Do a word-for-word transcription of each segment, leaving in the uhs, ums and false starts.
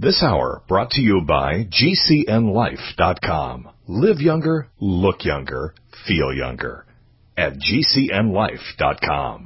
This hour brought to you by G C N life dot com. Live younger, look younger, feel younger at G C N life dot com.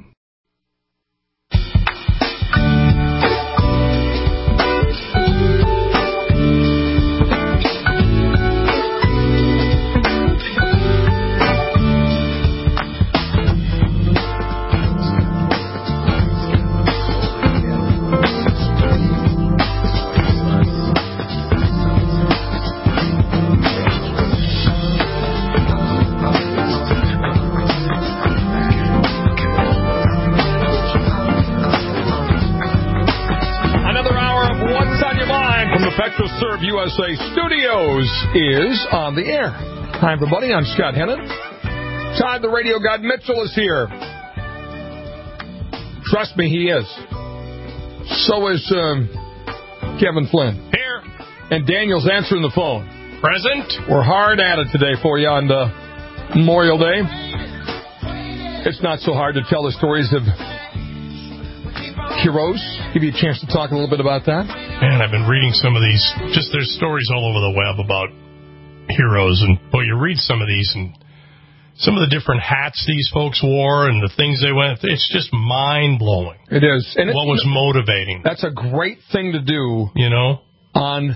PetroServe U S A Studios is on the air. Hi, everybody. I'm Scott Hennon. Todd, the radio god Mitchell, is here. Trust me, he is. So is um, Kevin Flynn. Here. And Daniel's answering the phone. Present. We're hard at it today for you on the Memorial Day. It's not so hard to tell the stories of heroes. Give you a chance to talk a little bit about that. Man, I've been reading some of these. Just there's stories all over the web about heroes, and boy, you read some of these and some of the different hats these folks wore and the things they went. It's just mind blowing. It is. And what was motivating? That's a great thing to do. You know, on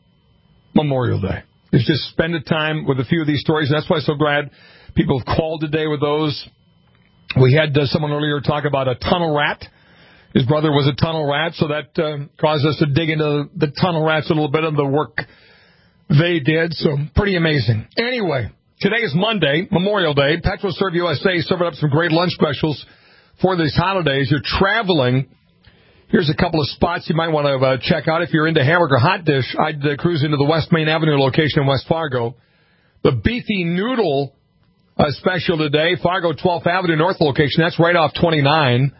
Memorial Day is just spend a time with a few of these stories. That's why I'm so glad people have called today with those. We had uh, someone earlier talk about a tunnel rat. His brother was a tunnel rat, so that uh, caused us to dig into the tunnel rats a little bit of the work they did. So pretty amazing. Anyway, today is Monday, Memorial Day. PetroServe U S A serving up some great lunch specials for these holidays. You're traveling. Here's a couple of spots you might want to uh, check out. If you're into hamburger hot dish, I'd uh, cruise into the West Main Avenue location in West Fargo. The beefy noodle uh, special today, Fargo twelfth Avenue North location. That's right off twenty-nine.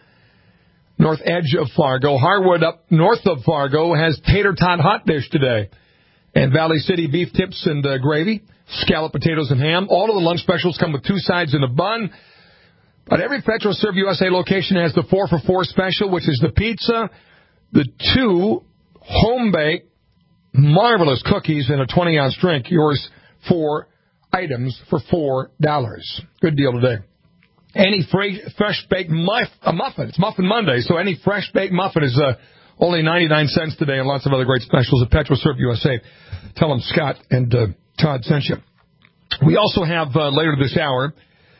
North edge of Fargo. Harwood up north of Fargo has tater tot hot dish today. And Valley City beef tips and uh, gravy, scallop potatoes and ham. All of the lunch specials come with two sides and a bun. But every PetroServe U S A location has the four for four special, which is the pizza, the two home-baked, marvelous cookies, and a twenty-ounce drink. Yours four items for four dollars. Good deal today. Any fresh-baked muff, a muffin. It's Muffin Monday, so any fresh-baked muffin is uh, only ninety-nine cents today, and lots of other great specials at PetroServe U S A. Tell them Scott and uh, Todd sent you. We also have, uh, later this hour,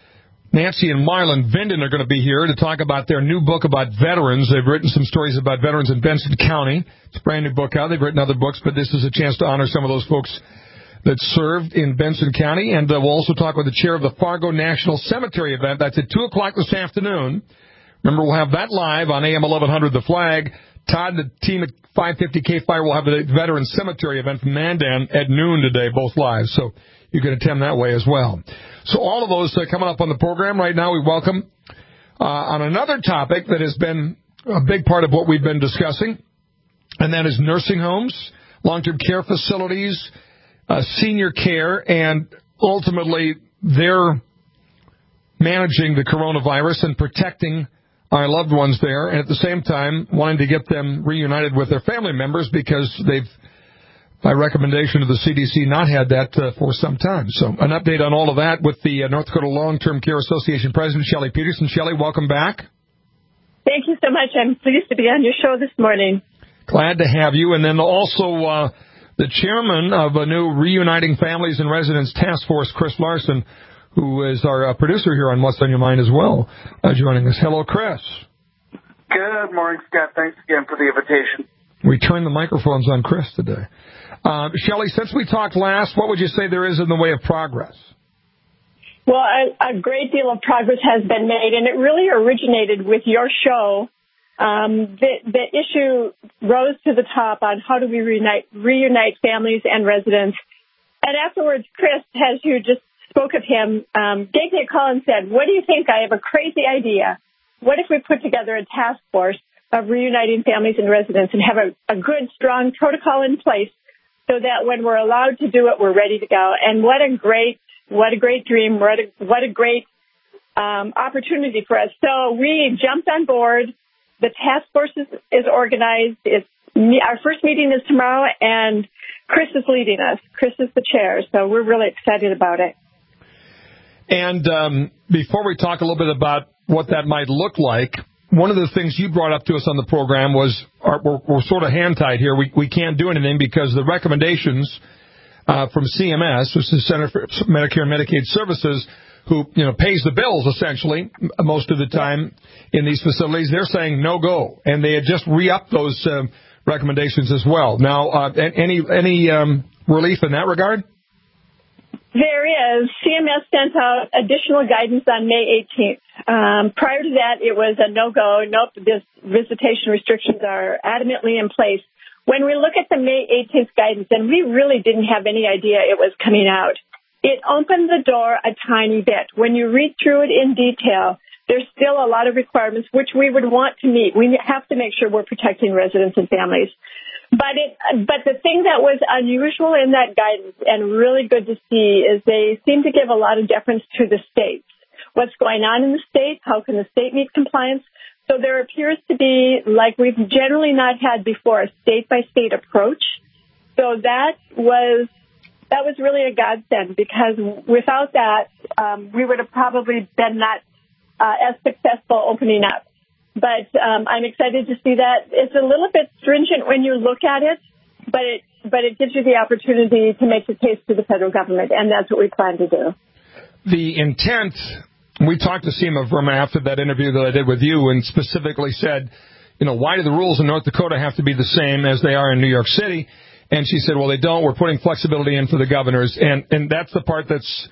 Nancy and Marlon Vinden are going to be here to talk about their new book about veterans. They've written some stories about veterans in Benson County. It's a brand-new book out. They've written other books, but this is a chance to honor some of those folks that served in Benson County. And uh, we'll also talk with the chair of the Fargo National Cemetery event. That's at two o'clock this afternoon. Remember, we'll have that live on A M eleven hundred The Flag. Todd and the team at five fifty K Fire will have the Veterans Cemetery event from Mandan at noon today, both live. So you can attend that way as well. So all of those uh, coming up on the program right now. We welcome uh, on another topic that has been a big part of what we've been discussing, and that is nursing homes, long-term care facilities, Uh, senior care, and ultimately they're managing the coronavirus and protecting our loved ones there, and at the same time wanting to get them reunited with their family members because they've, by recommendation of the C D C, not had that uh, for some time. So an update on all of that with the uh, North Dakota Long-Term Care Association President, Shelley Peterson. Shelley, welcome back. Thank you so much. I'm pleased to be on your show this morning. Glad to have you. And then also uh, the chairman of a new Reuniting Families and Residents Task Force, Chris Larson, who is our uh, producer here on What's on Your Mind as well, uh, joining us. Hello, Chris. Good morning, Scott. Thanks again for the invitation. We turned the microphones on Chris today. Uh, Shelley, since we talked last, what would you say there is in the way of progress? Well, a, a great deal of progress has been made, and it really originated with your show. Um, the, the issue rose to the top on how do we reunite, reunite families and residents. And afterwards, Chris, as you just spoke of him, um, gave me a call and said, what do you think? I have a crazy idea. What if we put together a task force of reuniting families and residents and have a, a good, strong protocol in place so that when we're allowed to do it, we're ready to go? And what a great, what a great dream. What a, what a great um, opportunity for us. So we jumped on board. The task force is, is organized. It's our first meeting is tomorrow, and Chris is leading us. Chris is the chair, so we're really excited about it. And um, before we talk a little bit about what that might look like, one of the things you brought up to us on the program was our, we're, we're sort of hand-tied here. We, we can't do anything because the recommendations uh, from C M S, which is the Center for Medicare and Medicaid Services, who you know pays the bills essentially most of the time in these facilities, they're saying no go, and they had just re-upped those uh, recommendations as well. Now, uh, any any um, relief in that regard? There is. C M S sent out additional guidance on May eighteenth. Um, prior to that, it was a no-go. Nope, this visitation restrictions are adamantly in place. When we look at the May eighteenth guidance, and we really didn't have any idea it was coming out, it opened the door a tiny bit. When you read through it in detail, there's still a lot of requirements which we would want to meet. We have to make sure we're protecting residents and families. But it, but the thing that was unusual in that guidance and really good to see is they seem to give a lot of deference to the states. What's going on in the state? How can the state meet compliance? So there appears to be, like we've generally not had before, a state-by-state approach. So that was that was really a godsend, because without that, um, we would have probably been not uh, as successful opening up. But um, I'm excited to see that. It's a little bit stringent when you look at it, but it but it gives you the opportunity to make the case to the federal government, and that's what we plan to do. The intent, we talked to Seema Verma after that interview that I did with you, and specifically said, you know, why do the rules in North Dakota have to be the same as they are in New York City? And she said, well, they don't. We're putting flexibility in for the governors, and and that's the part that's,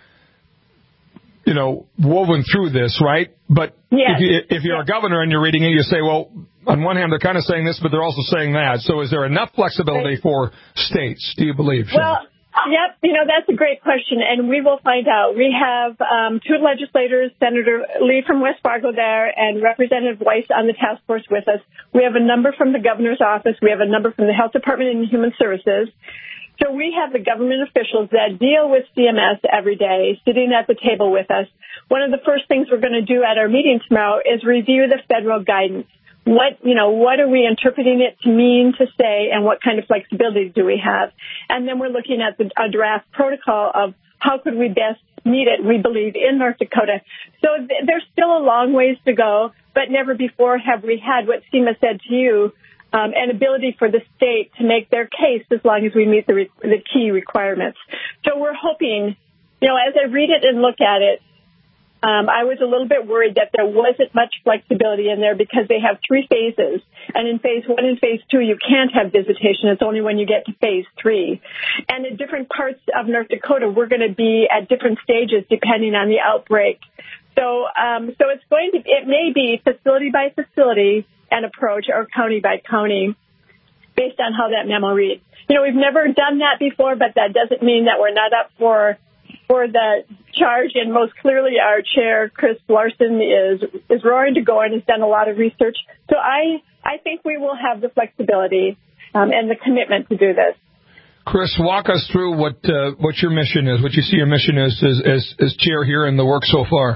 you know, woven through this, right? But yes. if, you, if you're yes. a governor and you're reading it, you say, well, on one hand, they're kind of saying this, but they're also saying that. So is there enough flexibility right. for states, do you believe? Well, yep, you know, that's a great question, and we will find out. We have um, two legislators, Senator Lee from West Fargo there and Representative Weiss on the task force with us. We have a number from the governor's office. We have a number from the Health Department and Human Services. So we have the government officials that deal with C M S every day sitting at the table with us. One of the first things we're going to do at our meeting tomorrow is review the federal guidance. What, you know, what are we interpreting it to mean, to say, and what kind of flexibility do we have? And then we're looking at the, a draft protocol of how could we best meet it, we believe, in North Dakota. So th- there's still a long ways to go, but never before have we had what Seema said to you, Um, an ability for the state to make their case as long as we meet the, re- the key requirements. So we're hoping, you know, as I read it and look at it, um, I was a little bit worried that there wasn't much flexibility in there because they have three phases. And in phase one and phase two, you can't have visitation. It's only when you get to phase three. And in different parts of North Dakota, we're going to be at different stages depending on the outbreak. So, um, so it's going to, it may be facility by facility an approach, or county by county, based on how that memo reads. You know, we've never done that before, but that doesn't mean that we're not up for for the charge. And most clearly, our chair, Chris Larson, is is roaring to go and has done a lot of research. So I I think we will have the flexibility um, and the commitment to do this. Chris, walk us through what uh, what your mission is, what you see your mission is as, as as chair here in the work so far.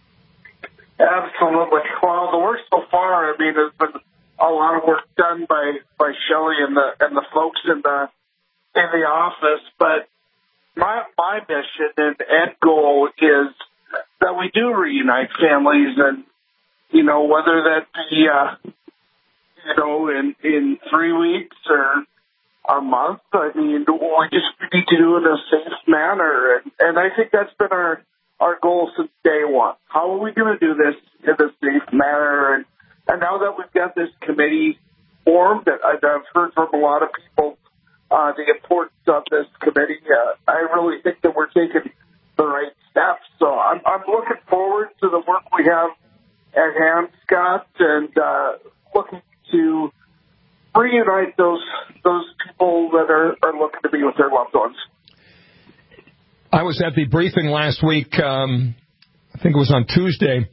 Absolutely. Well, the work so far, I mean, there's been a lot of work done by, by Shelley and the and the folks in the in the office. But my my mission and end goal is that we do reunite families, and you know, whether that be uh, you know in in three weeks or a month. I mean, we just need to do it in a safe manner, and, and I think that's been our our goal since day one. How are we going to do this in a safe manner? And, and now that we've got this committee formed, that I've heard from a lot of people uh, the importance of this committee, uh, I really think that we're taking the right steps. So I'm, I'm looking forward to the work we have at hand, Scott, and uh, looking to reunite those those people that are, are looking to be with their loved ones. I was at the briefing last week, um, I think it was on Tuesday,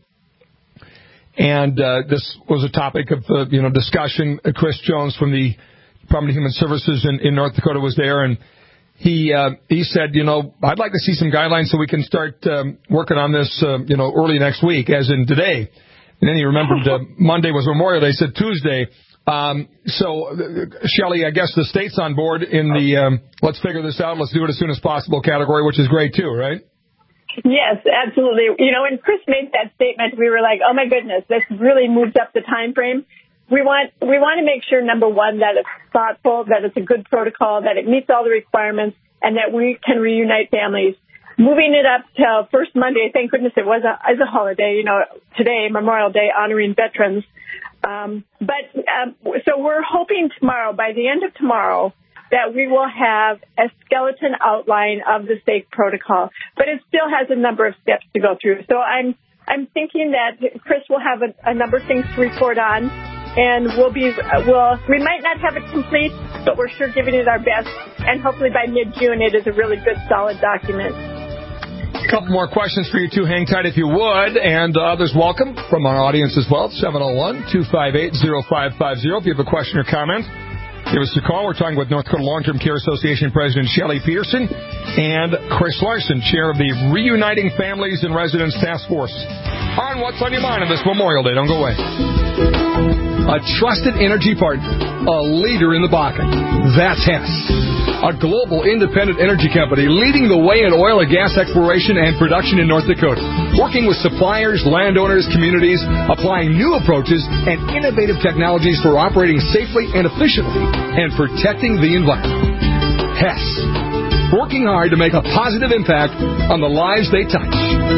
and uh, this was a topic of uh, you know discussion. Chris Jones from the Department of Human Services in, in North Dakota was there, and he uh, he said, you know, I'd like to see some guidelines so we can start um, working on this, uh, you know, early next week, as in today. And then he remembered uh, Monday was Memorial Day. He said Tuesday, Um, so, uh, Shelley, I guess the state's on board in the um, let's figure this out, let's do it as soon as possible category, which is great, too, right? Yes, absolutely. You know, when Chris made that statement, we were like, oh, my goodness, this really moves up the time frame. We want we want to make sure, number one, that it's thoughtful, that it's a good protocol, that it meets all the requirements, and that we can reunite families. Moving it up to first Monday, thank goodness it was a, as a holiday, you know, today, Memorial Day, honoring veterans. Um, but um, so we're hoping tomorrow, by the end of tomorrow, that we will have a skeleton outline of the safe protocol. But it still has a number of steps to go through. So I'm I'm thinking that Chris will have a, a number of things to report on, and we'll be we'll we might not have it complete, but we're sure giving it our best. And hopefully by mid-June, it is a really good, solid document. A couple more questions for you two. Hang tight if you would, and uh, others welcome from our audience as well. seven oh one, two five eight, oh five five oh. If you have a question or comment, give us a call. We're talking with North Dakota Long-Term Care Association President Shelley Peterson and Chris Larson, Chair of the Reuniting Families and Residents Task Force, on What's on Your Mind on this Memorial Day. Don't go away. A trusted energy partner, a leader in the Bakken. That's Hess, a global independent energy company leading the way in oil and gas exploration and production in North Dakota, working with suppliers, landowners, communities, applying new approaches and innovative technologies for operating safely and efficiently and protecting the environment. Hess, working hard to make a positive impact on the lives they touch.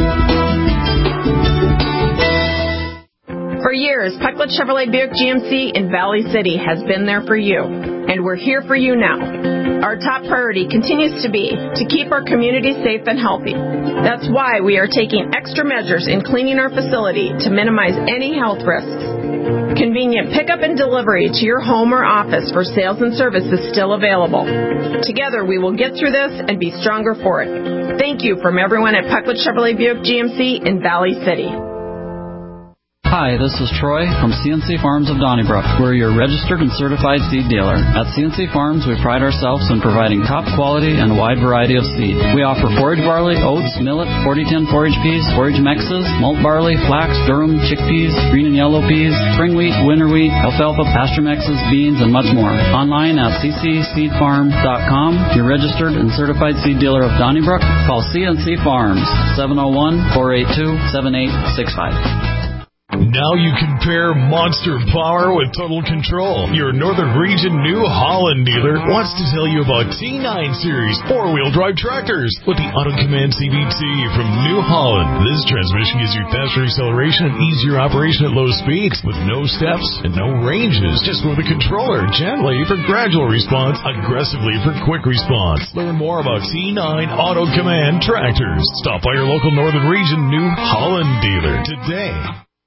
For years, Pecklet Chevrolet Buick G M C in Valley City has been there for you, and we're here for you now. Our top priority continues to be to keep our community safe and healthy. That's why we are taking extra measures in cleaning our facility to minimize any health risks. Convenient pickup and delivery to your home or office for sales and service is still available. Together, we will get through this and be stronger for it. Thank you from everyone at Pecklet Chevrolet Buick G M C in Valley City. Hi, this is Troy from C N C Farms of Donnybrook. We're your registered and certified seed dealer. At C N C Farms, we pride ourselves in providing top quality and a wide variety of seed. We offer forage barley, oats, millet, forty ten forage peas, forage mixes, malt barley, flax, durum, chickpeas, green and yellow peas, spring wheat, winter wheat, alfalfa, pasture mixes, beans, and much more. Online at c c seed farm dot com. Your registered and certified seed dealer of Donnybrook. Call C N C Farms, seven oh one, four eight two, seven eight six five. Now you can pair monster power with total control. Your Northern Region New Holland dealer wants to tell you about T nine Series four-wheel drive tractors with the Auto Command C V T from New Holland. This transmission gives you faster acceleration and easier operation at low speeds with no steps and no ranges. Just with a controller, gently for gradual response, aggressively for quick response. Learn more about T nine Auto Command tractors. Stop by your local Northern Region New Holland dealer today.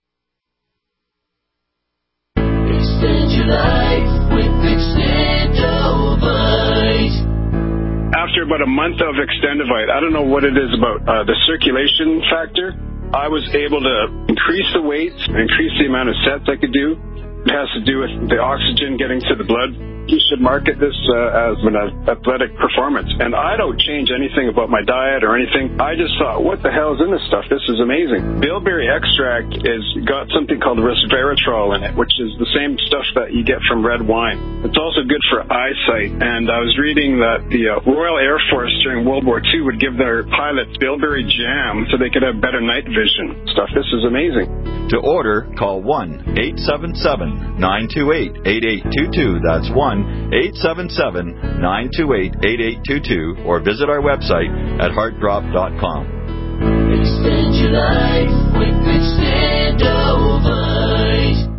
Extend your life with Extendovite. After about a month of Extendovite, I don't know what it is about uh, the circulation factor. I was able to increase the weight, increase the amount of sets I could do. It has to do with the oxygen getting to the blood. You should market this uh, as an athletic performance. And I don't change anything about my diet or anything. I just thought, what the hell is in this stuff? This is amazing. Bilberry extract is got something called resveratrol in it, which is the same stuff that you get from red wine. It's also good for eyesight. And I was reading that the uh, Royal Air Force during World War Two would give their pilots Bilberry jam so they could have better night vision. Stuff. This is amazing. To order, call one eight seven seven, nine two eight, eight eight two two. That's one eight seven seven, nine two eight, eight eight two two, or visit our website at heart drop dot com. Extend your life with Extendovite.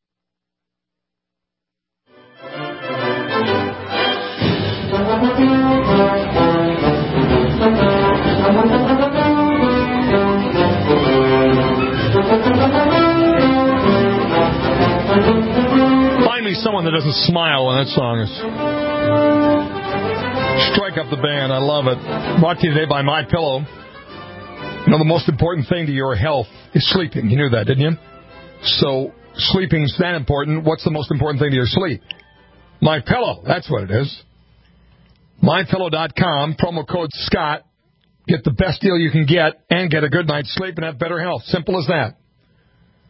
Someone that doesn't smile when that song is. Strike Up the Band. I love it. Brought to you today by MyPillow. You know, the most important thing to your health is sleeping. You knew that, didn't you? So sleeping's that important. What's the most important thing to your sleep? MyPillow. That's what it is. my pillow dot com. Promo code Scott. Get the best deal you can get and get a good night's sleep and have better health. Simple as that.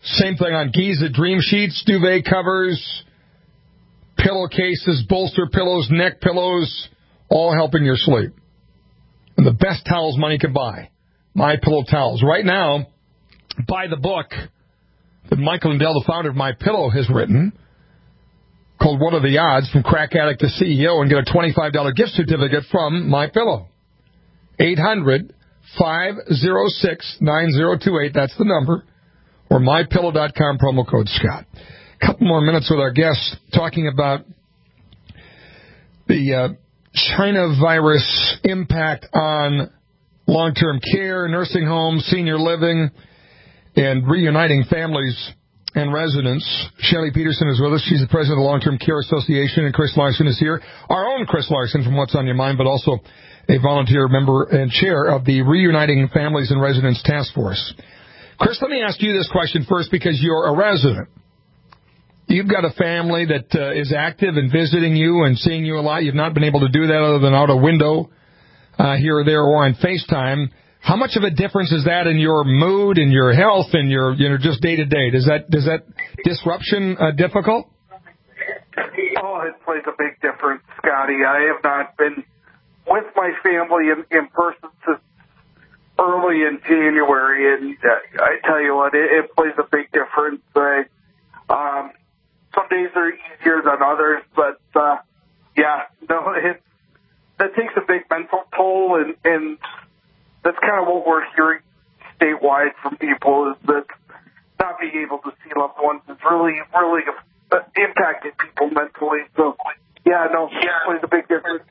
Same thing on Giza Dream Sheets, duvet covers, pillowcases, bolster pillows, neck pillows, all helping your sleep. And the best towels money can buy, My Pillow towels. Right now, buy the book that Michael Lindell, the founder of My Pillow, has written, called What Are the Odds? From Crack Addict to C E O, and get a twenty-five dollars gift certificate from My Pillow. eight hundred, five oh six, nine oh two eight, that's the number, or my pillow dot com, promo code Scott. A couple more minutes with our guests talking about the uh, China virus impact on long-term care, nursing homes, senior living, and reuniting families and residents. Shelley Peterson is with us. She's the president of the Long-Term Care Association, and Chris Larson is here. Our own Chris Larson from What's on Your Mind, but also a volunteer member and chair of the Reuniting Families and Residents Task Force. Chris, let me ask you this question first, because you're a resident. You've got a family that uh, is active and visiting you and seeing you a lot. You've not been able to do that other than out a window uh, here or there or on FaceTime. How much of a difference is that in your mood and your health and your, you know, just day to day? Does that does that disruption uh, difficult? Oh, it plays a big difference, Scotty. I have not been with my family in, in person since early in January, and uh, I tell you what, it, it plays a big difference. Uh, um, some days are easier than others, but uh, yeah, no, it that takes a big mental toll, and, and that's kind of what we're hearing statewide from people, is that not being able to see loved ones is really, really uh, impacting people mentally. So, yeah, no, it plays a big difference.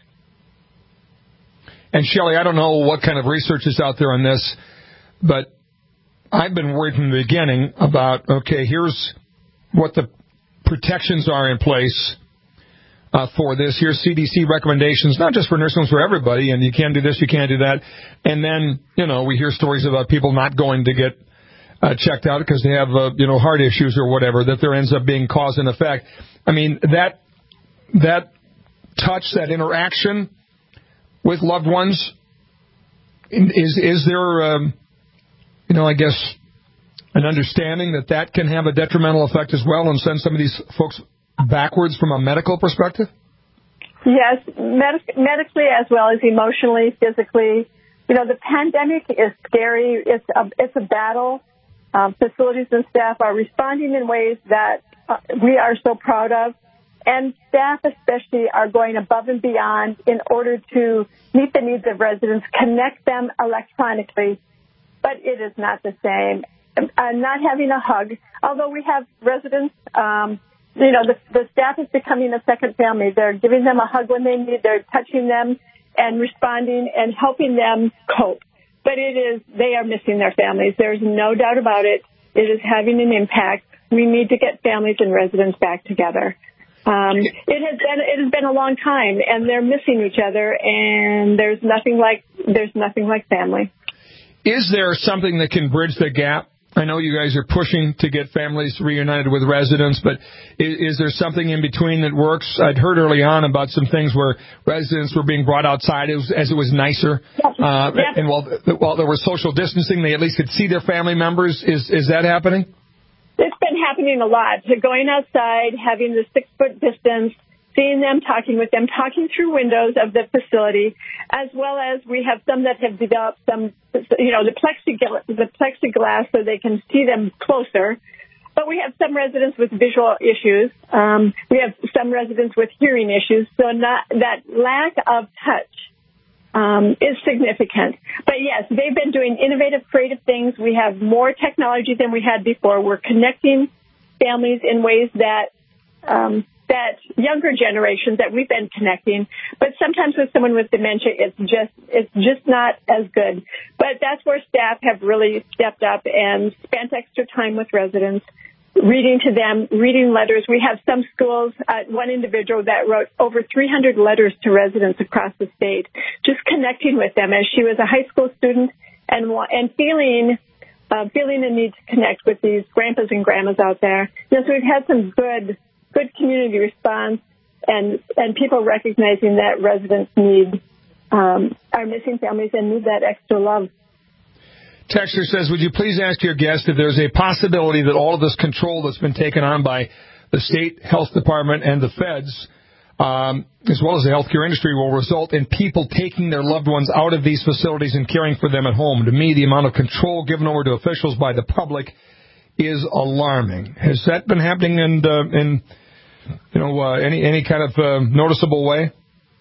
And, Shelley, I don't know what kind of research is out there on this, but I've been worried from the beginning about, okay, here's what the protections are in place uh, for this. Here's C D C recommendations, not just for nursing homes, for everybody, and you can't do this, you can't do that. And then, you know, we hear stories about people not going to get uh, checked out because they have, uh, you know, heart issues or whatever, that there ends up being cause and effect. I mean, that that touch, that interaction with loved ones, is is there, um, you know, I guess, an understanding that that can have a detrimental effect as well and send some of these folks backwards from a medical perspective? Yes, med- medically as well as emotionally, physically. You know, the pandemic is scary. It's a, it's a battle. Um, facilities and staff are responding in ways that uh, we are so proud of. And staff especially are going above and beyond in order to meet the needs of residents, connect them electronically. But it is not the same. Uh, not having a hug, although we have residents, um, you know, the, the staff is becoming a second family. They're giving them a hug when they need, they're touching them and responding and helping them cope. But it is, they are missing their families. There's no doubt about it. It is having an impact. We need to get families and residents back together. Um, it has been it has been a long time, and they're missing each other. And there's nothing like there's nothing like family. Is there something that can bridge the gap? I know you guys are pushing to get families reunited with residents, but is, is there something in between that works? I'd heard early on about some things where residents were being brought outside as, as it was nicer, yep. uh, Yep. and while while there was social distancing, they at least could see their family members. Is is that happening? It's been happening a lot. So going outside, having the six-foot distance, seeing them, talking with them, talking through windows of the facility, as well as we have some that have developed some, you know, the plexiglass, the plexiglass so they can see them closer. But we have some residents with visual issues. Um, we have some residents with hearing issues. So not, that lack of touch um, is significant. But, yes, they've been doing innovative, creative things. We have more technology than we had before. We're connecting families in ways that um, – that younger generations that we've been connecting, but sometimes with someone with dementia, it's just it's just not as good. But that's where staff have really stepped up and spent extra time with residents, reading to them, reading letters. We have some schools, uh, one individual that wrote over three hundred letters to residents across the state, just connecting with them as she was a high school student and and feeling uh, feeling the need to connect with these grandpas and grandmas out there. You know, so we've had some good. good community response and and people recognizing that residents need um, are missing families and need that extra love. Texter says, would you please ask your guest if there's a possibility that all of this control that's been taken on by the state health department and the feds, um, as well as the healthcare industry, will result in people taking their loved ones out of these facilities and caring for them at home. To me, the amount of control given over to officials by the public is alarming. Has that been happening in, uh, in you know, uh, any any kind of uh, noticeable way?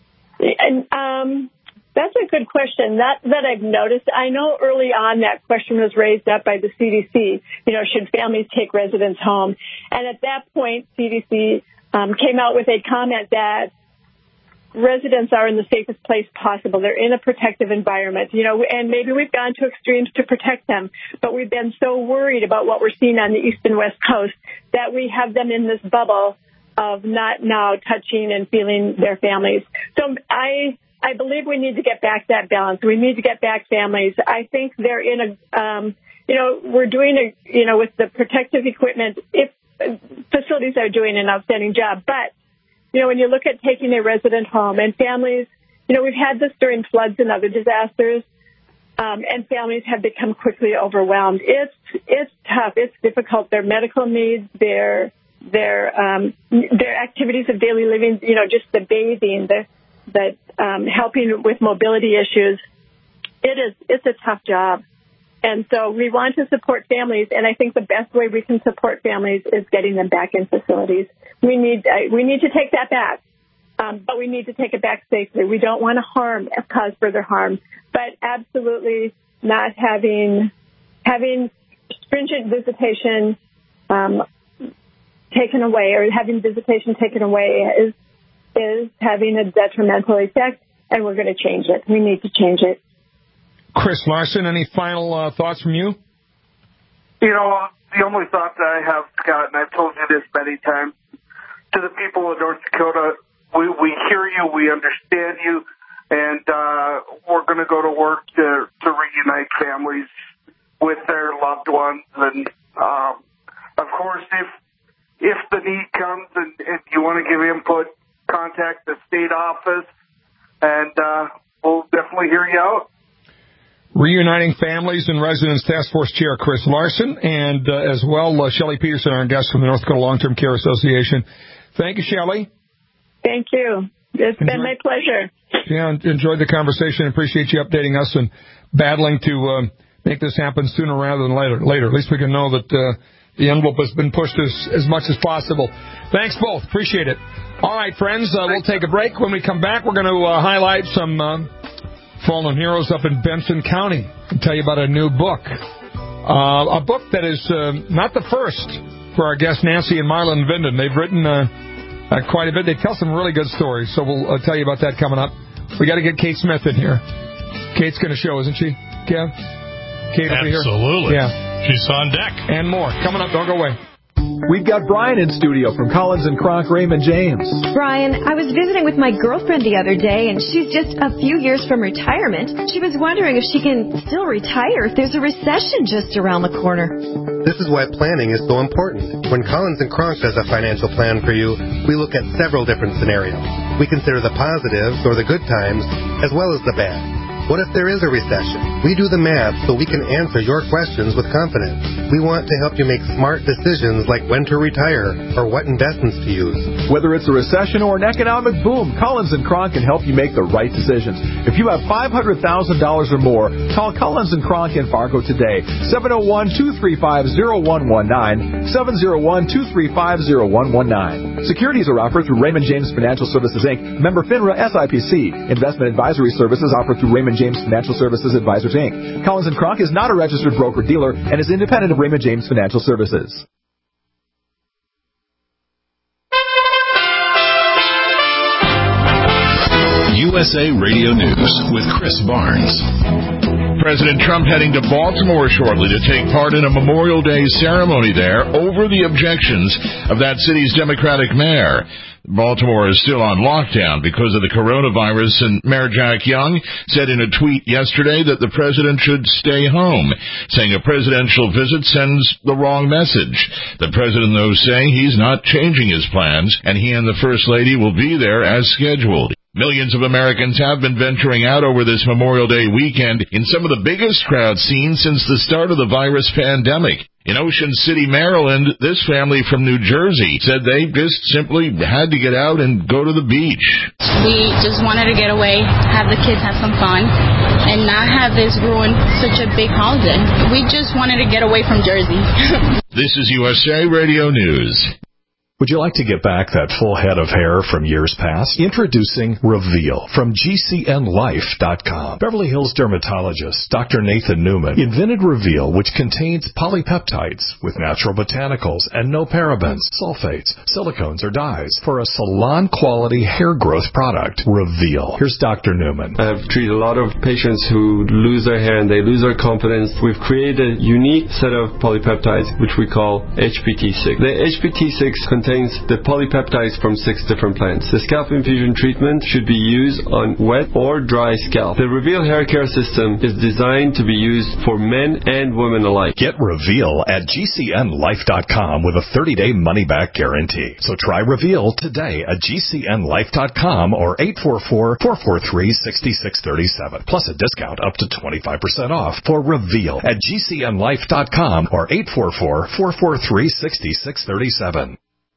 And um, that's a good question. That that I've noticed. I know early on that question was raised up by the C D C. You know, should families take residents home? And at that point, C D C um, came out with a comment that residents are in the safest place possible. They're in a protective environment, you know, and maybe we've gone to extremes to protect them, but we've been so worried about what we're seeing on the east and west coast that we have them in this bubble of not now touching and feeling their families. So I I believe we need to get back that balance. We need to get back families. I think they're in a, um, you know, we're doing a, you know, with the protective equipment, if facilities are doing an outstanding job, but you know, when you look at taking a resident home and families, you know, we've had this during floods and other disasters, um, and families have become quickly overwhelmed. It's it's tough. It's difficult. Their medical needs, their their um, their activities of daily living, you know, just the bathing, the the um, helping with mobility issues. It is it's a tough job. And so we want to support families, and I think the best way we can support families is getting them back in facilities. We need uh, we need to take that back, um, but we need to take it back safely. We don't want to harm, cause further harm, but absolutely not having having stringent visitation um, taken away or having visitation taken away is is having a detrimental effect, and we're going to change it. We need to change it. Chris Larson, any final uh, thoughts from you? You know, the only thought that I have, Scott, and I've told you this many times, to the people of North Dakota, we, we hear you, we understand you, and uh, we're going to go to work to, to reunite families with their loved ones. And, um, of course, if if the need comes and if you want to give input, contact the state office, and uh, we'll definitely hear you out. Reuniting Families and Residents Task Force Chair Chris Larson, and uh, as well uh, Shelley Peterson, our guest from the North Dakota Long-Term Care Association. Thank you, Shelley. Thank you. It's Enjoy- been my pleasure. Yeah, enjoyed the conversation. Appreciate you updating us and battling to uh, make this happen sooner rather than later. Later, at least we can know that uh, the envelope has been pushed as, as much as possible. Thanks both. Appreciate it. All right, friends, uh, we'll take a break. When we come back, we're going to uh, highlight some Uh, fallen heroes up in Benson County and tell you about a new book. Uh, a book that is uh, not the first for our guests Nancy and Marlon Vinden. They've written uh, uh, quite a bit. They tell some really good stories, so we'll uh, tell you about that coming up. We got to get Kate Smith in here. Kate's going to show, isn't she, Kev? Kate over here? Absolutely. Yeah. She's on deck. And more. Coming up. Don't go away. We've got Brian in studio from Collins and Kronk Raymond James. Brian, I was visiting with my girlfriend the other day, and she's just a few years from retirement. She was wondering if she can still retire if there's a recession just around the corner. This is why planning is so important. When Collins and Kronk does a financial plan for you, we look at several different scenarios. We consider the positives or the good times as well as the bad. What if there is a recession? We do the math so we can answer your questions with confidence. We want to help you make smart decisions like when to retire or what investments to use. Whether it's a recession or an economic boom, Collins and Kronk can help you make the right decisions. If you have five hundred thousand dollars or more, call Collins and Kronk in Fargo today. seven oh one, two three five, oh one one nine, seven oh one, two three five, oh one one nine. Securities are offered through Raymond James Financial Services, Incorporated. Member FINRA S I P C. Investment advisory services offered through Raymond James Financial Services Advisors, Incorporated. Collins and Kronk is not a registered broker-dealer and is independent of Raymond James Financial Services. U S A Radio News with Chris Barnes. President Trump heading to Baltimore shortly to take part in a Memorial Day ceremony there over the objections of that city's Democratic mayor. Baltimore is still on lockdown because of the coronavirus, and Mayor Jack Young said in a tweet yesterday that the president should stay home, saying a presidential visit sends the wrong message. The president, though, saying he's not changing his plans, and he and the First Lady will be there as scheduled. Millions of Americans have been venturing out over this Memorial Day weekend in some of the biggest crowds seen since the start of the virus pandemic. In Ocean City, Maryland, this family from New Jersey said they just simply had to get out and go to the beach. We just wanted to get away, have the kids have some fun, and not have this ruin such a big holiday. We just wanted to get away from Jersey. This is U S A Radio News. Would you like to get back that full head of hair from years past? Introducing Reveal from G C N Life dot com. Beverly Hills dermatologist Doctor Nathan Newman invented Reveal, which contains polypeptides with natural botanicals and no parabens, sulfates, silicones, or dyes for a salon-quality hair growth product. Reveal. Here's Doctor Newman. I've treated a lot of patients who lose their hair and they lose their confidence. We've created a unique set of polypeptides, which we call H P T six. The H P T six contains the polypeptides from six different plants. The scalp infusion treatment should be used on wet or dry scalp. The Reveal hair care system is designed to be used for men and women alike. Get Reveal at G C N Life dot com with a thirty-day money-back guarantee. So try Reveal today at G C N Life dot com or eight four four, four four three, six six three seven. Plus a discount up to twenty-five percent off for Reveal at G C N Life dot com or eight four four, four four three, six six three seven.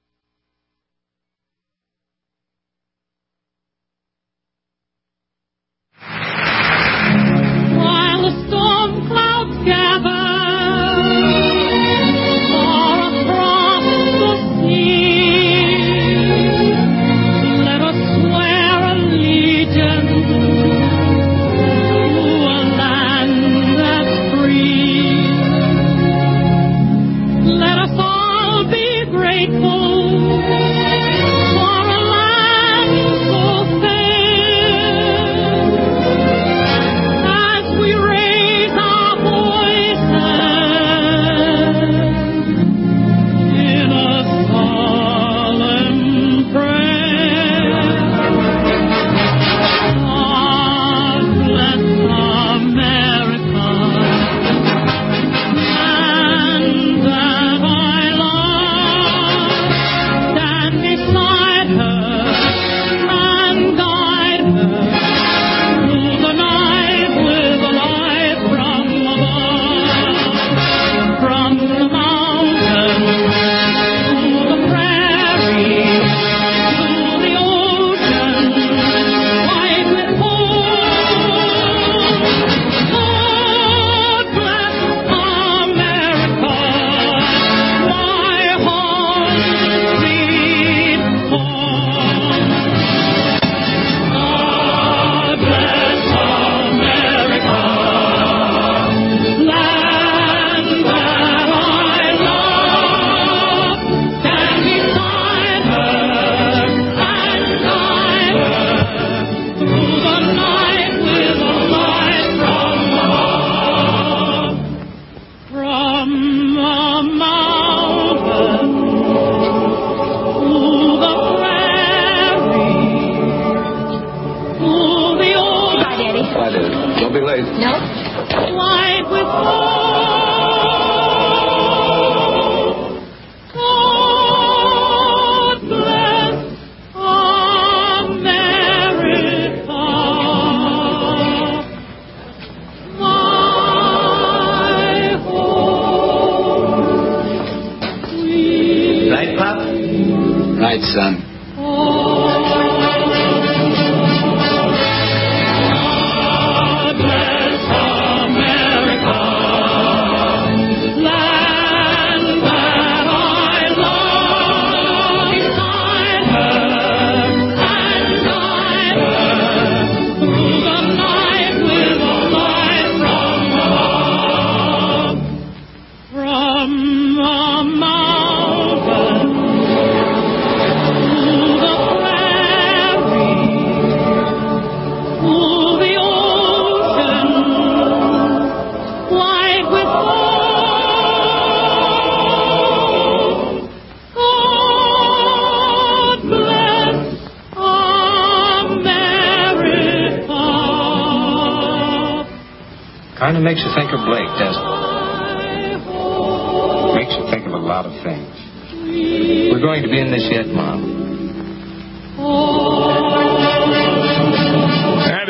Kind of makes you think of Blake, doesn't it? Makes you think of a lot of things. We're going to be in this yet, Mom.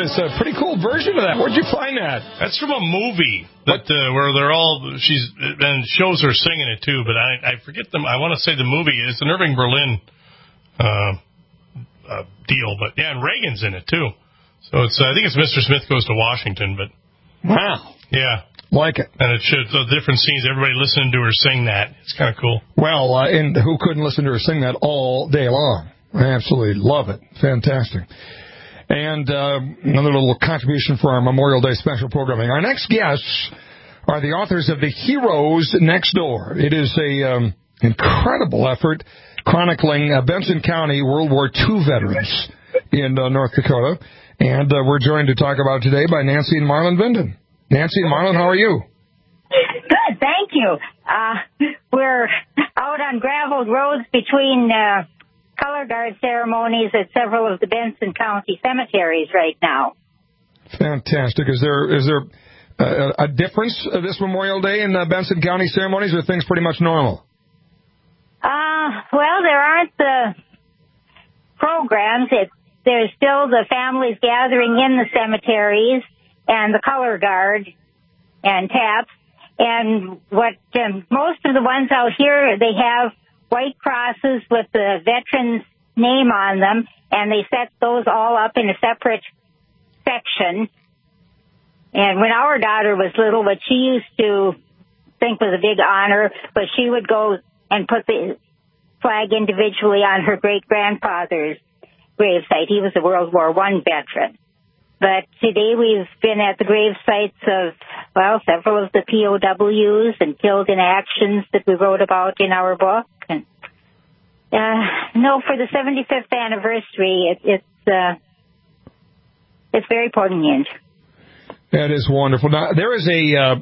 is a pretty cool version of that. Where'd you find that? That's from a movie that uh, where they're all she's and shows her singing it too. But I, I forget them. I want to say the movie. It's an Irving Berlin uh, uh, deal. But yeah, and Reagan's in it too. So it's uh, I think it's Mister Smith Goes to Washington. But wow, yeah. Like it. And it shows the different scenes, everybody listening to her sing that. It's kind of cool. Well, uh, and who couldn't listen to her sing that all day long? I absolutely love it. Fantastic. And uh, another little contribution for our Memorial Day special programming. Our next guests are the authors of The Heroes Next Door. It is a um, incredible effort chronicling uh, Benson County World War Two veterans in uh, North Dakota. And uh, we're joined to talk about it today by Nancy and Marlon Vinden. Nancy and Marlon, how are you? Good, thank you. Uh, we're out on graveled roads between uh, color guard ceremonies at several of the Benson County cemeteries right now. Fantastic. Is there is there uh, a difference uh, this Memorial Day in uh, Benson County ceremonies, or are things pretty much normal? Uh, well, there aren't the programs. It, there's still the families gathering in the cemeteries and the color guard and taps. And what um, most of the ones out here, they have white crosses with the veteran's name on them, and they set those all up in a separate section. And when our daughter was little, what she used to think was a big honor, but she would go and put the flag individually on her great-grandfather's gravesite. He was a World War One veteran. But today we've been at the grave sites of, well, several of the P O Ws and killed in actions that we wrote about in our book. And uh, no, for the seventy-fifth anniversary, it, it's uh, it's very poignant. That is wonderful. Now there is a uh,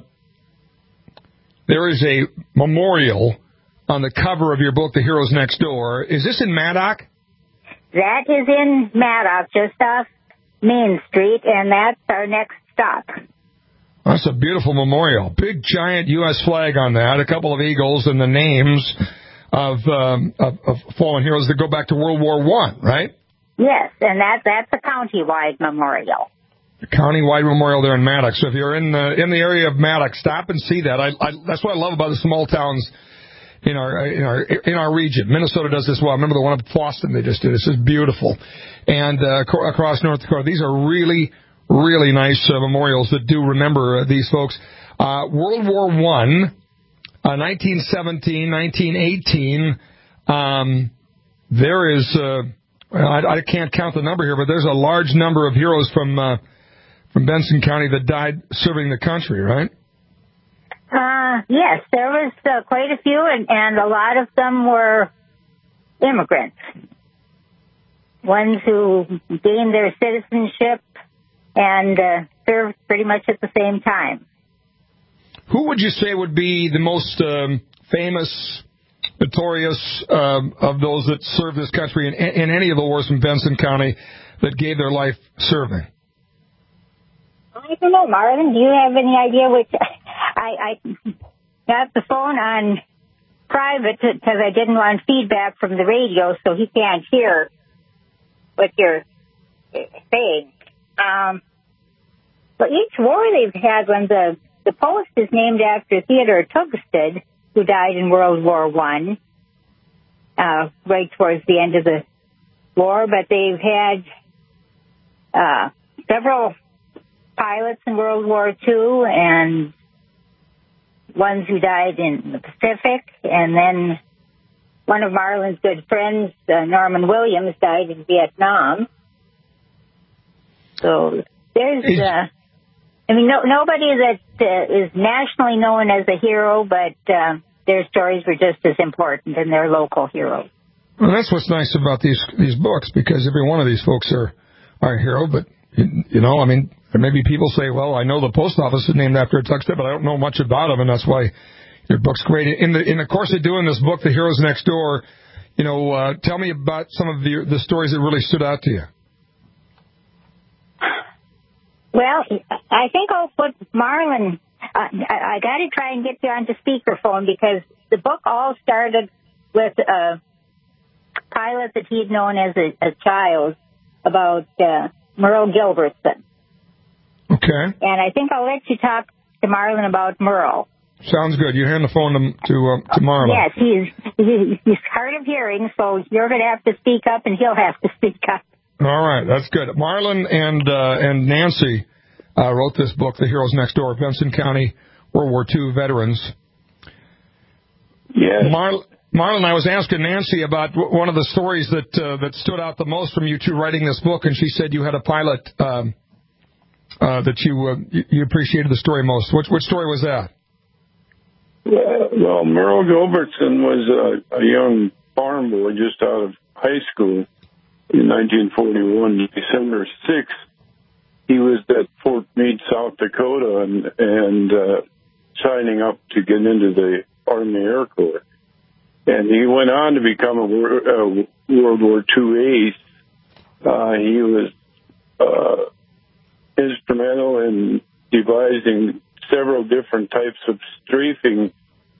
there is a memorial on the cover of your book, The Heroes Next Door. Is this in Maddock? That is in Maddock, just off Main Street, and that's our next stop. That's a beautiful memorial. Big, giant U S flag on that, a couple of eagles, and the names of, um, of, of fallen heroes that go back to World War One, right? Yes, and that that's a county-wide memorial. A county-wide memorial there in Maddox. So if you're in the, in the area of Maddox, stop and see that. I, I, that's what I love about the small towns in our in our in our region. Minnesota does this well. I remember the one up in Boston they just did. This is beautiful. And uh, across North Dakota, these are really, really nice uh, memorials that do remember uh, these folks. Uh, World War One, uh, nineteen seventeen, nineteen eighteen. Um, there is, uh, well, I, I can't count the number here, but there's a large number of heroes from uh, from Benson County that died serving the country, right? Uh, yes, there was uh, quite a few, and, and a lot of them were immigrants. Ones who gained their citizenship and uh, served pretty much at the same time. Who would you say would be the most um, famous, notorious um, of those that served this country in, in any of the wars in Benson County that gave their life serving? I don't know, Marlon. Do you have any idea which? I, I got the phone on private because I didn't want feedback from the radio, so he can't hear what you're saying. Um, but each war they've had, when the, the post is named after Theodore Tugstead, who died in World War One, uh, right towards the end of the war, but they've had uh, several pilots in World War Two and ones who died in the Pacific, and then one of Marlon's good friends, uh, Norman Williams, died in Vietnam. So there's, uh, I mean, no, nobody that uh, is nationally known as a hero, but uh, their stories were just as important, and they're local heroes. Well, that's what's nice about these these books, because every one of these folks are, are a hero, but, you know, I mean, maybe people say, well, I know the post office is named after a Tugstead, but I don't know much about them, and that's why your book's great. In the in the course of doing this book, The Heroes Next Door, you know, uh, tell me about some of the the stories that really stood out to you. Well, I think I'll put Marlon, uh, I, I got to try and get you onto speakerphone, because the book all started with a pilot that he'd known as a, a child about uh, Merle Gilbertson. Okay. And I think I'll let you talk to Marlon about Merle. Sounds good. You hand the phone to to, uh, to Marlon. Yes, he's he, he's hard of hearing, so you're going to have to speak up, and he'll have to speak up. All right, that's good. Marlon and uh, and Nancy uh, wrote this book, The Heroes Next Door, Benson County World War Two Veterans. Yes. Mar- Marlon, I was asking Nancy about w- one of the stories that uh, that stood out the most from you two writing this book, and she said you had a pilot um, uh, that you uh, you appreciated the story most. Which which story was that? Well, well Merle Gilbertson was a, a young farm boy just out of high school in nineteen forty-one, December sixth. He was at Fort Meade, South Dakota, and, and uh, signing up to get into the Army Air Corps. And he went on to become a, a World War Two ace. Uh, he was uh, instrumental in devising several different types of strafing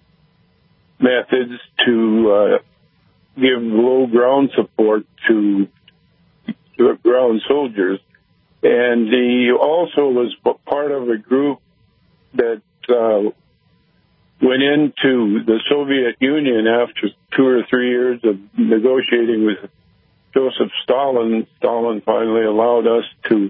methods to uh, give low ground support to, to ground soldiers. And he also was part of a group that uh, went into the Soviet Union after two or three years of negotiating with Joseph Stalin. Stalin finally allowed us to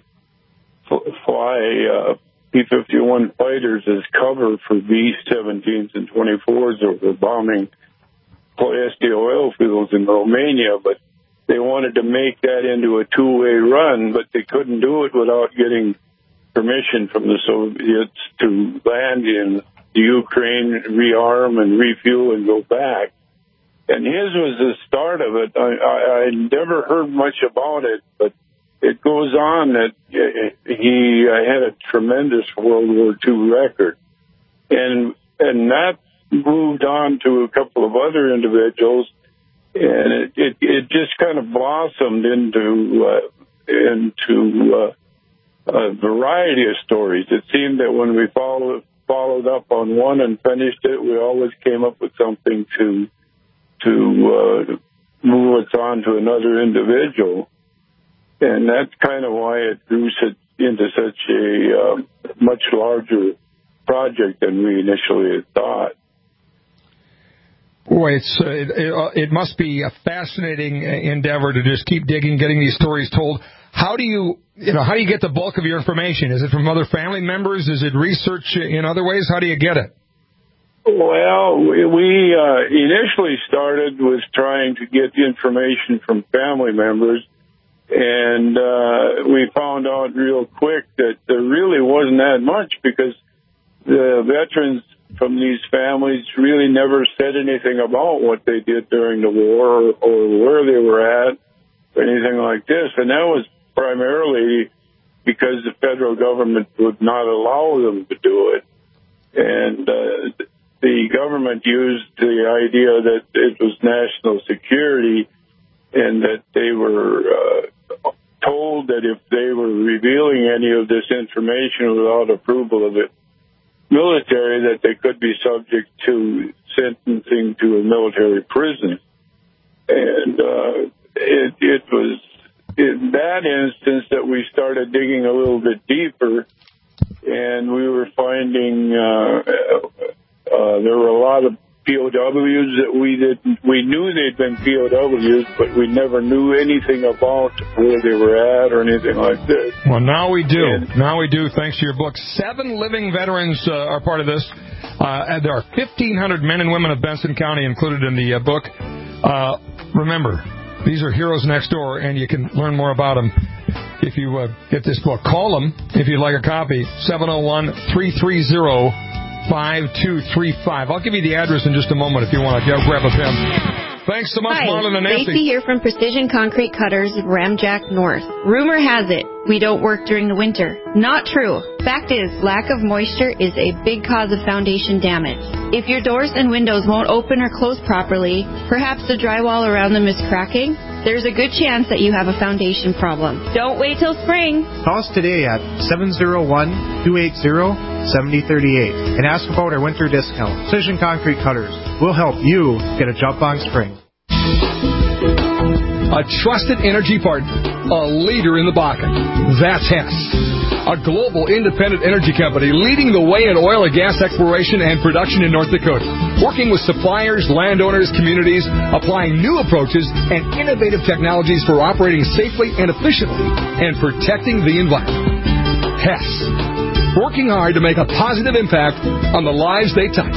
fly uh, P fifty-one fighters as cover for B seventeens and twenty-fours that were bombing Ploiesti oil fields in Romania, but they wanted to make that into a two-way run, but they couldn't do it without getting permission from the Soviets to land in the Ukraine, rearm and refuel and go back. And his was the start of it. I, I, I never heard much about it, but it goes on that he had a tremendous World War Two record. And and that moved on to a couple of other individuals, and it, it, it just kind of blossomed into uh, into uh, a variety of stories. It seemed that when we followed followed up on one and finished it, we always came up with something to to uh, move us on to another individual, and that's kind of why it grew such, into such a uh, much larger project than we initially had thought. Boy, it's, uh, it, it, it must be a fascinating endeavor to just keep digging, getting these stories told. How do you, you know, how do you get the bulk of your information? Is it from other family members? Is it research in other ways? How do you get it? Well, we, we uh, initially started with trying to get information from family members, and uh, we found out real quick that there really wasn't that much because the veterans from these families really never said anything about what they did during the war or, or where they were at or anything like this. And that was primarily because the federal government would not allow them to do it. And uh, the government used the idea that it was national security and that they were uh, told that if they were revealing any of this information without approval of it, military, that they could be subject to sentencing to a military prison. And uh, it, it was in that instance that we started digging a little bit deeper, and we were finding uh, uh, there were a lot of P O Ws that we didn't, we knew they'd been P O Ws, but we never knew anything about where they were at or anything like this. Well, now we do. And now we do, thanks to your book. Seven living veterans uh, are part of this. Uh, there are fifteen hundred men and women of Benson County included in the uh, book. Uh, remember, these are Heroes Next Door, and you can learn more about them if you uh, get this book. Call them if you'd like a copy, seven oh one, three three zero, five two three five. I'll give you the address in just a moment if you want to go grab a pen. Thanks so much, Hi, Marlon and Nancy. Stacy here from Precision Concrete Cutters of Ramjack North. Rumor has it we don't work during the winter. Not true. Fact is, lack of moisture is a big cause of foundation damage. If your doors and windows won't open or close properly, perhaps the drywall around them is cracking, there's a good chance that you have a foundation problem. Don't wait till spring. Call us today at seven oh one, two eight zero, seven oh three eight and ask about our winter discount. Precision Concrete Cutters will help you get a jump on spring. A trusted energy partner, a leader in the Bakken. That's Hess. a global independent energy company leading the way in oil and gas exploration and production in North Dakota, working with suppliers, landowners, communities, applying new approaches and innovative technologies for operating safely and efficiently and protecting the environment. Hess, working hard to make a positive impact on the lives they touch.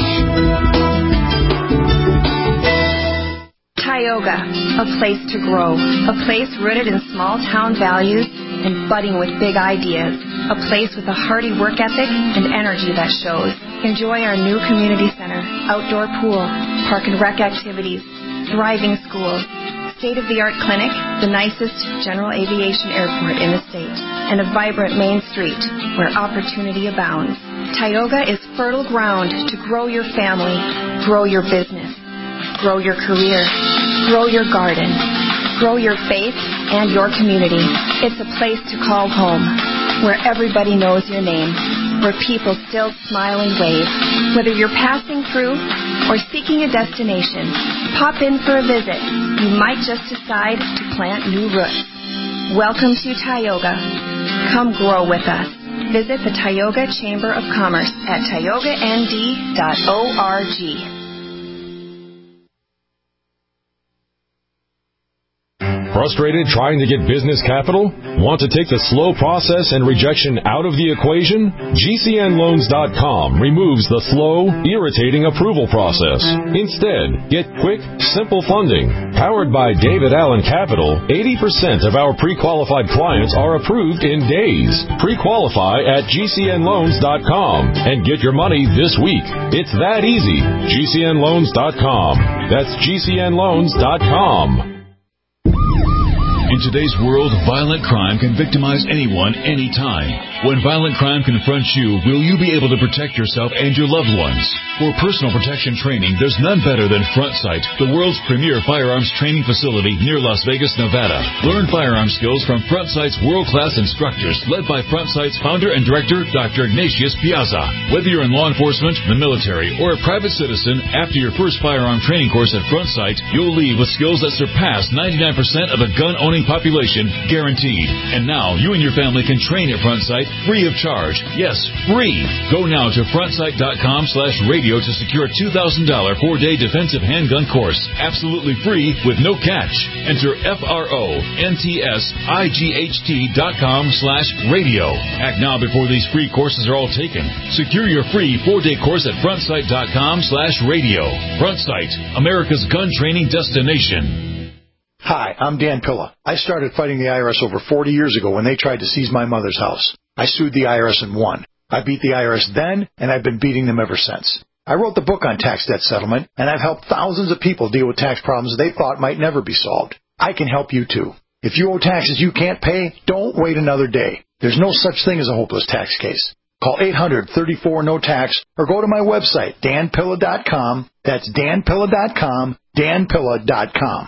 Tioga, a place to grow, a place rooted in small-town values and budding with big ideas, a place with a hearty work ethic and energy that shows. Enjoy our new community center, outdoor pool, park and rec activities, thriving schools, state-of-the-art clinic, the nicest general aviation airport in the state, and a vibrant main street where opportunity abounds. Tioga is fertile ground to grow your family, grow your business, grow your career, grow your garden, grow your faith and your community. It's a place to call home, where everybody knows your name, where people still smile and wave. Whether you're passing through or seeking a destination, pop in for a visit. You might just decide to plant new roots. Welcome to Tioga. Come grow with us. Visit the Tioga Chamber of Commerce at tioga n d dot org. Frustrated trying to get business capital? Want to take the slow process and rejection out of the equation? G C N loans dot com removes the slow, irritating approval process. Instead, get quick, simple funding. Powered by David Allen Capital, eighty percent of our pre-qualified clients are approved in days. Pre-qualify at G C N loans dot com and get your money this week. It's that easy. G C N loans dot com. That's G C N loans dot com. In today's world, violent crime can victimize anyone, anytime. When violent crime confronts you, will you be able to protect yourself and your loved ones? For personal protection training, there's none better than Front Sight, the world's premier firearms training facility near Las Vegas, Nevada. Learn firearm skills from Front Sight's world-class instructors, led by Front Sight's founder and director, Doctor Ignatius Piazza. Whether you're in law enforcement, the military, or a private citizen, after your first firearm training course at Front Sight, you'll leave with skills that surpass ninety-nine percent of the gun-owning population, guaranteed. And now, you and your family can train at Front Sight free of charge. Yes, free. Go now to front sight dot com slash radio to secure a two thousand dollars four-day defensive handgun course. Absolutely free with no catch. Enter F R O N T S I G H T dot com slash radio. Act now before these free courses are all taken. Secure your free four-day course at front sight dot com slash radio. Front Sight, America's gun training destination. Hi, I'm Dan Pilla. I started fighting the I R S over forty years ago when they tried to seize my mother's house. I sued the I R S and won. I beat the I R S then, and I've been beating them ever since. I wrote the book on tax debt settlement, and I've helped thousands of people deal with tax problems they thought might never be solved. I can help you too. If you owe taxes you can't pay, don't wait another day. There's no such thing as a hopeless tax case. Call eight hundred, thirty-four, no tax or go to my website, dan pilla dot com. That's dan pilla dot com, dan pilla dot com.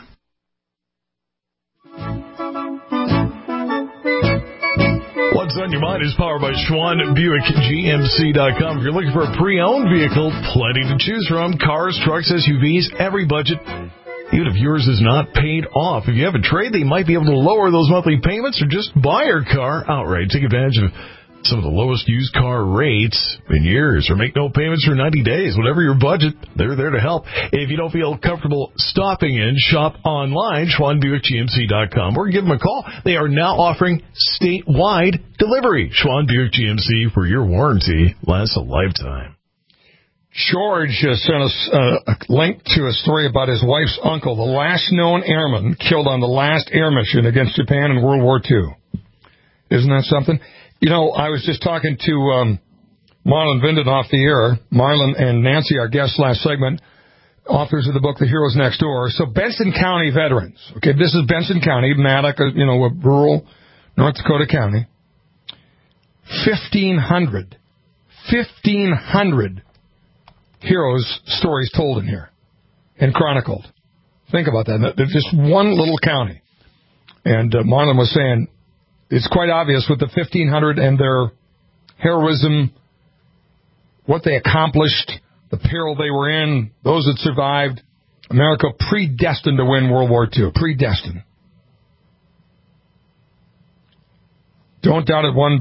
What's on your mind is powered by Schwann Buick G M C dot com. If you're looking for a pre-owned vehicle, plenty to choose from. Cars, trucks, S U Vs, every budget. Even if yours is not paid off. If you have a trade, they might be able to lower those monthly payments or just buy your car outright. Take advantage of some of the lowest used car rates in years, or make no payments for ninety days. Whatever your budget, they're there to help. If you don't feel comfortable stopping in, shop online, Schwann Buick G M C dot com, or give them a call. They are now offering statewide delivery. Schwann Buick G M C, for your warranty lasts a lifetime. George uh, sent us uh, a link to a story about his wife's uncle, the last known airman killed on the last air mission against Japan in World War Two. Isn't that something? You know, I was just talking to um, Marlon Vinden off the air. Marlon and Nancy, our guests last segment, authors of the book The Heroes Next Door. So Benson County veterans. Okay, this is Benson County, Maddox, you know, a rural North Dakota county. Fifteen hundred. Fifteen hundred heroes' stories told in here and chronicled. Think about that. There's just one little county. And uh, Marlon was saying, it's quite obvious with the fifteen hundred and their heroism, what they accomplished, the peril they were in, those that survived. America predestined to win World War Two. Predestined. Don't doubt it one bit.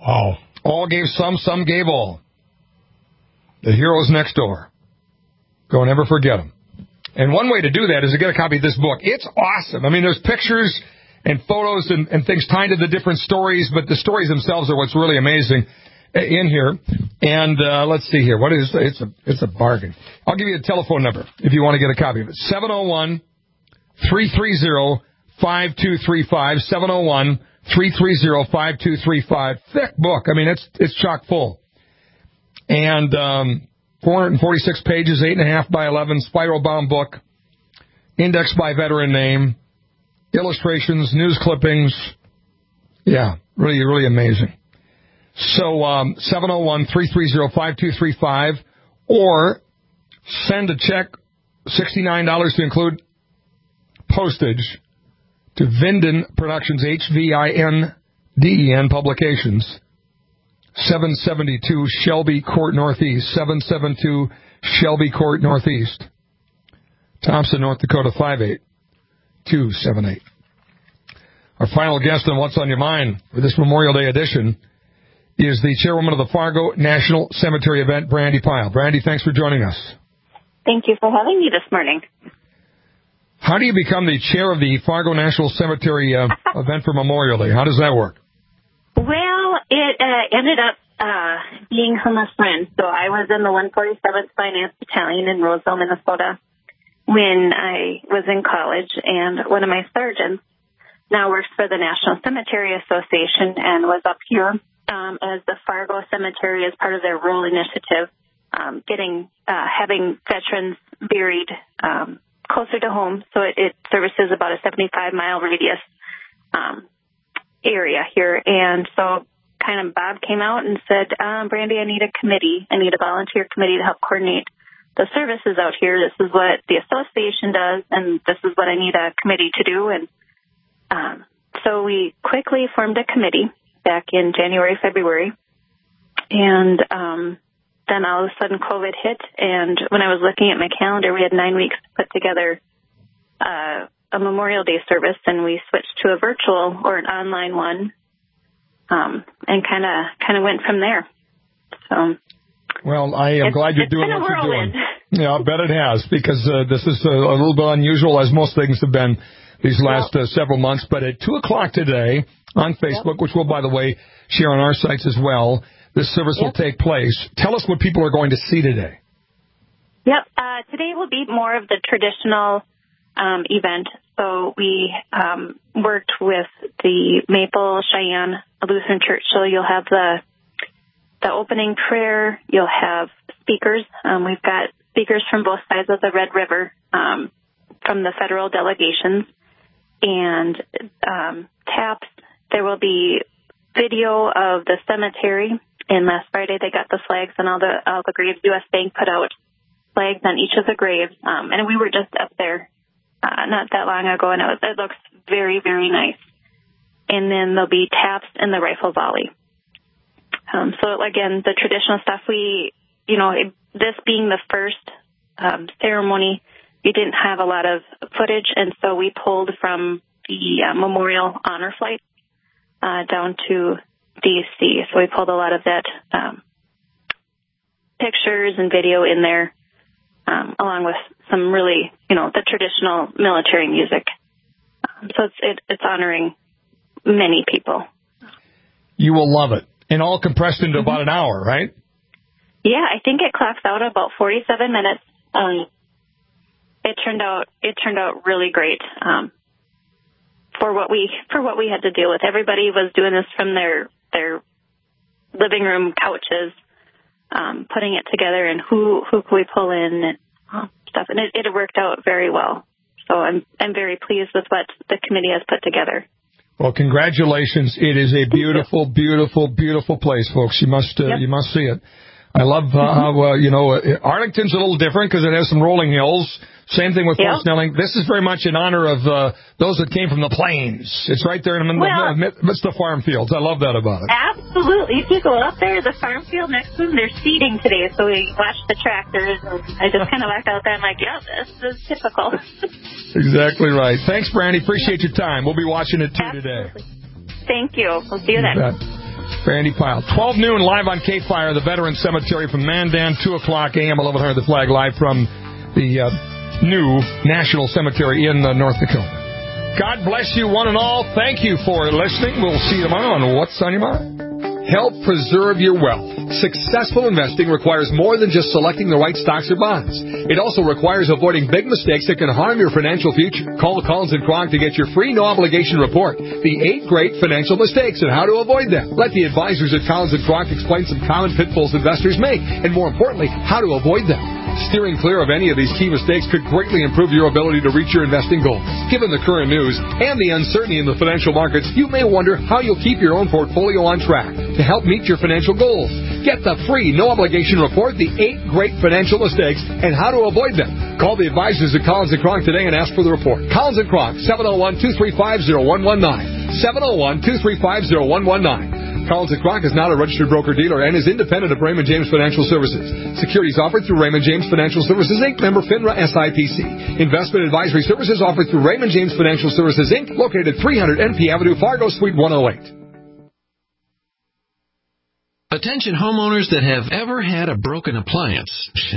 Wow. All gave some, some gave all. The heroes next door. Go never forget them. And one way to do that is to get a copy of this book. It's awesome. I mean, there's pictures and photos and, and things tied to the different stories, but the stories themselves are what's really amazing in here. And uh, let's see here. What is it's a it's a bargain. I'll give you a telephone number if you want to get a copy of it. seven oh one, three three zero, five two three five. seven oh one, three three zero, five two three five. Thick book. I mean, it's it's chock full. And um, four hundred forty-six pages, eight and a half by eleven, spiral bound book, indexed by veteran name, illustrations, news clippings. Yeah, really, really amazing. So um, seven oh one, three three zero, five two three five, or send a check, sixty-nine dollars to include postage, to Vinden Productions, H V I N D E N Publications, seven seventy-two Shelby Court Northeast, seven seventy-two Shelby Court Northeast, Thompson, North Dakota, five eight two seven eight. Our final guest on What's on Your Mind for this Memorial Day edition is the chairwoman of the Fargo National Cemetery event, Brandy Pyle. Brandy, thanks for joining us. Thank you for having me this morning. How do you become the chair of the Fargo National Cemetery uh, event for Memorial Day? How does that work? Well, it uh, ended up uh, being from a friend. So I was in the one forty-seventh Finance Battalion in Roseville, Minnesota, when I was in college, and one of my sergeants now works for the National Cemetery Association and was up here um, as the Fargo Cemetery as part of their rural initiative, um, getting uh, having veterans buried um, closer to home. So it, it services about a seventy-five mile radius um, area here. And so kind of Bob came out and said, um, Brandy, I need a committee. I need a volunteer committee to help coordinate the services out here. This is what the association does, and this is what I need a committee to do. And um, so we quickly formed a committee back in January, February. And um, then all of a sudden COVID hit. And when I was looking at my calendar, we had nine weeks to put together uh, a Memorial Day service, and we switched to a virtual or an online one, um, and kind of kind of went from there. So. Well, I am it's, glad you're doing what you're doing. Yeah, I bet it has, because uh, this is a, a little bit unusual, as most things have been these last uh, several months. But at two o'clock today on Facebook, yep. which we'll, by the way, share on our sites as well, this service yep. will take place. Tell us what people are going to see today. Yep. Uh, today will be more of the traditional um, event. So we um, worked with the Maple Cheyenne Lutheran Church. So you'll have the the opening prayer. You'll have speakers. Um, we've got speakers from both sides of the Red River, um, from the federal delegations, and um, taps. There will be video of the cemetery. And last Friday they got the flags on all the all the graves. U S Bank put out flags on each of the graves, um, and we were just up there uh, not that long ago, and it, was, it looks very, very nice. And then there'll be taps and the rifle volley. Um, so, again, the traditional stuff, we, you know, it, this being the first um, ceremony, we didn't have a lot of footage, and so we pulled from the uh, Memorial Honor Flight uh, down to D C. So we pulled a lot of that um, pictures and video in there, um, along with some really, you know, the traditional military music. Um, so it's, it, it's honoring many people. You will love it. And all compressed into mm-hmm. about an hour, right? Yeah, I think it clocks out about forty-seven minutes. Um, it turned out it turned out really great um, for what we for what we had to deal with. Everybody was doing this from their their living room couches, um, putting it together, and who who could we pull in and uh, stuff. And it, it worked out very well. So I'm I'm very pleased with what the committee has put together. Well, congratulations. It is a beautiful, beautiful, beautiful place, folks. You must uh, yep. you must see it. I love uh, mm-hmm. how, uh, you know, Arlington's a little different because it has some rolling hills. Same thing with yep. Fort Snelling. This is very much in honor of uh, those that came from the plains. It's right there in the well, midst of the farm fields. I love that about it. Absolutely. If you go up there, the farm field next to them, they're seeding today. So we watched the tractors, and I just kind of walked out there and I'm like, yeah, this is typical. Exactly right. Thanks, Brandy. Appreciate your time. We'll be watching it too Absolutely. today. Thank you. We'll see you then. Randy Pyle. twelve noon live on K-Fire, the Veteran Cemetery from Mandan, two o'clock a m, eleven hundred The Flag, live from the uh, new National Cemetery in uh, North Dakota. God bless you one and all. Thank you for listening. We'll see you tomorrow on What's on Your Mind. Help preserve your wealth. Successful investing requires more than just selecting the right stocks or bonds. It also requires avoiding big mistakes that can harm your financial future. Call Collins and Kronk to get your free no-obligation report, The Eight Great Financial Mistakes and How to Avoid Them. Let the advisors at Collins and Kronk explain some common pitfalls investors make, and more importantly, how to avoid them. Steering clear of any of these key mistakes could greatly improve your ability to reach your investing goals. Given the current news and the uncertainty in the financial markets, you may wonder how you'll keep your own portfolio on track to help meet your financial goals. Get the free, no-obligation report, The Eight Great Financial Mistakes and How to Avoid Them. Call the advisors at Collins and Kronk today and ask for the report. Collins and Kronk, seven oh one, two three five, oh one one nine. seven oh one, two three five, oh one one nine. Collins and Kronk is not a registered broker-dealer and is independent of Raymond James Financial Services. Securities offered through Raymond James Financial Services, Incorporated, member FINRA S I P C. Investment advisory services offered through Raymond James Financial Services, Incorporated, located at three hundred N P Avenue, Fargo, Suite one oh eight. Attention homeowners that have ever had a broken appliance.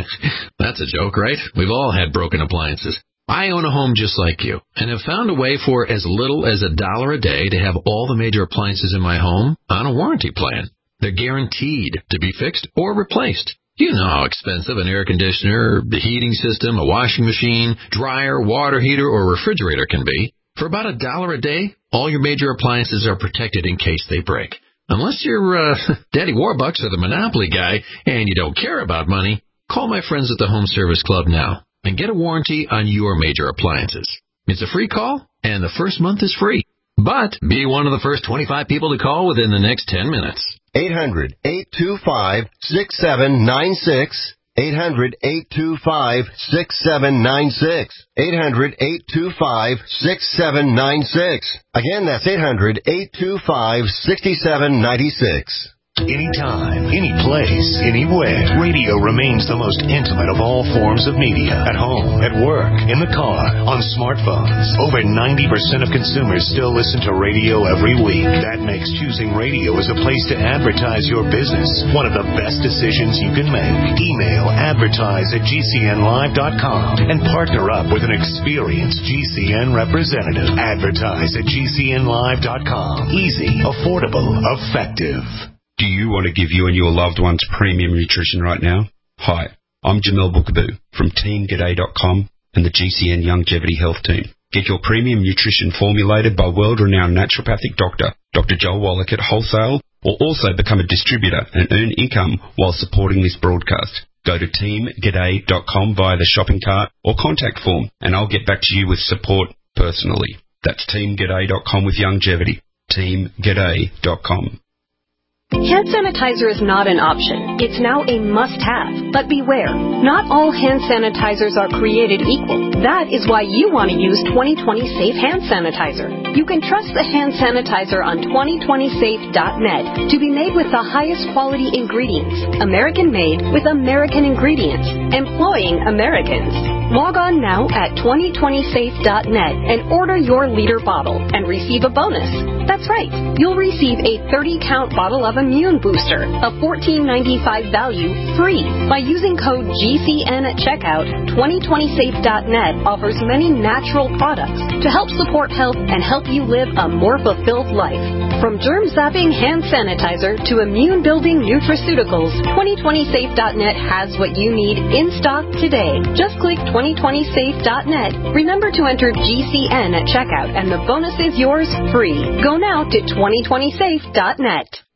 That's a joke, right? We've all had broken appliances. I own a home just like you and have found a way for as little as a dollar a day to have all the major appliances in my home on a warranty plan. They're guaranteed to be fixed or replaced. You know how expensive an air conditioner, the heating system, a washing machine, dryer, water heater, or refrigerator can be. For about a dollar a day, all your major appliances are protected in case they break. Unless you're uh, Daddy Warbucks or the Monopoly guy and you don't care about money, call my friends at the Home Service Club now and get a warranty on your major appliances. It's a free call, and the first month is free. But be one of the first twenty-five people to call within the next ten minutes. eight hundred, eight two five, six seven nine six. eight hundred, eight two five, six seven nine six. eight hundred, eight two five, six seven nine six. Again, that's eight hundred, eight two five, six seven nine six. Anytime, any place, anywhere, radio remains the most intimate of all forms of media. At home, at work, in the car, on smartphones. Over ninety percent of consumers still listen to radio every week. That makes choosing radio as a place to advertise your business one of the best decisions you can make. Email advertise at G C N live dot com and partner up with an experienced G C N representative. Advertise at G C N live dot com. Easy, affordable, effective. Do you want to give you and your loved ones premium nutrition right now? Hi, I'm Jamel Bookaboo from Team G'day dot com and the G C N Longevity Health Team. Get your premium nutrition formulated by world-renowned naturopathic doctor, Doctor Joel Wallach at wholesale, or also become a distributor and earn income while supporting this broadcast. Go to Team G'day dot com via the shopping cart or contact form, and I'll get back to you with support personally. That's Team G'day dot com with longevity. Team G'day dot com. Hand sanitizer is not an option. It's now a must-have. But beware, not all hand sanitizers are created equal. That is why you want to use twenty twenty Safe Hand Sanitizer. You can trust the hand sanitizer on twenty twenty safe dot net to be made with the highest quality ingredients, American-made with American ingredients, employing Americans. Log on now at twenty twenty safe dot net and order your liter bottle and receive a bonus. That's right, you'll receive a thirty count bottle of Immune Booster, a fourteen ninety-five value, free. By using code G C N at checkout, twenty twenty safe dot net offers many natural products to help support health and help you live a more fulfilled life. From germ-zapping hand sanitizer to immune-building nutraceuticals, twenty twenty safe dot net has what you need in stock today. Just click twenty twenty safe dot net. Remember to enter G C N at checkout and the bonus is yours free. Go now to twenty twenty safe dot net.